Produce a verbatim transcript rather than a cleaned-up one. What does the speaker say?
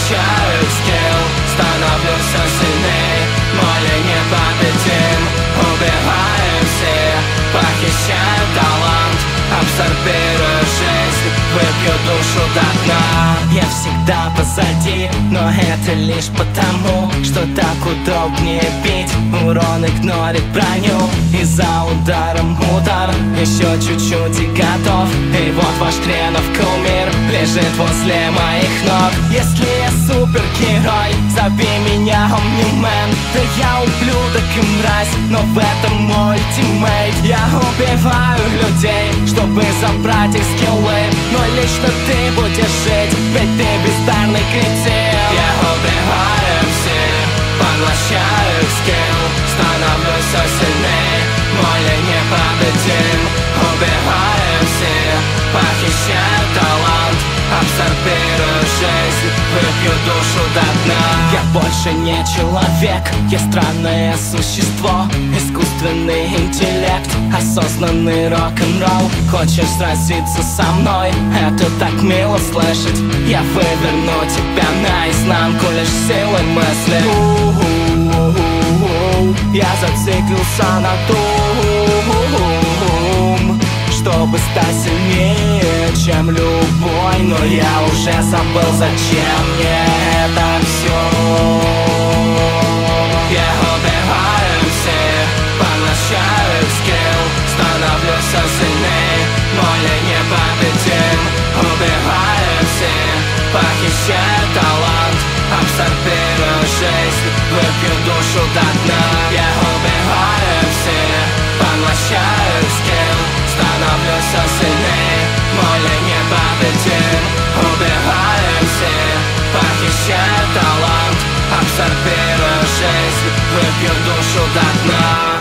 поглощаю скилл, становлюсь все сильней, мой ли непобедим. Убиваю все, похищаю талант, абсорбирую жизнь, выпью душу до дна. Я всегда позади, но это лишь потому, что так удобнее бить. Урон игнорит броню, и за ударом удар. Еще чуть-чуть и готов, и вот ваш хренов кумир лежит возле моих ног. Если я супергерой, зови меня Омнимен. Да я ублюдок и мразь, но в этом мой ультимейт. Я убиваю людей, чтобы забрать их скиллы, но лично ты будешь жить, ведь ты бездарный кретин. Я убиваю всех, поглощаю скилл, становлюсь все сильней, мой ли непобедим. Убиваю всех, похищаю талант, абсорбирую жизнь, выпью душу до дна. Я больше не человек, я странное существо, искусственный интеллект, осознанный рок-н-ролл. Хочешь сразиться со мной? Это так мило слышать. Я выверну тебя наизнанку лишь силой мысли. У-у-у-у-у. Я зациклился на том, чтобы стать сильнее, чем любой. Но я уже забыл, зачем мне это все. Я убиваю всех, поглощаю скилл, становлюсь все сильней, мой ли непобедим. Убиваю всех, похищаю талант, абсорбирую жизнь, выпью душу до дна. Я убиваю всех, поглощаю скилл, становлюсь все сильней, мой ли непобедим. Убиваю всех, похищаю талант, абсорбирую жизнь, выпью душу до дна.